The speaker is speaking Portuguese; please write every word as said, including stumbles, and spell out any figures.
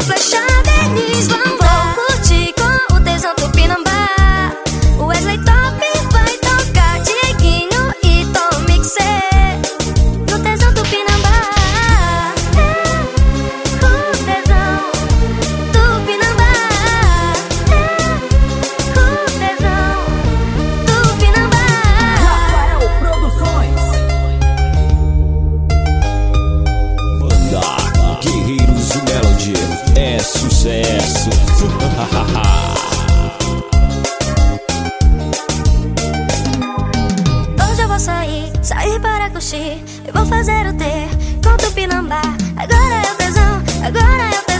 flecha deles vão dar. Vou curtir com o tesão Tupinambá. O Wesley Top vai tocar Dieguinho e Tom Mixer no tesão Tupinambá. É o tesão Tupinambá. É o tesão Tupinambá. Rafael Produções. Banda Guerreiros do Melody é sucesso. Hoje eu vou sair, sair para curtir. Eu vou fazer o T com Tupinambá. Agora é o tesão, agora é o tesão.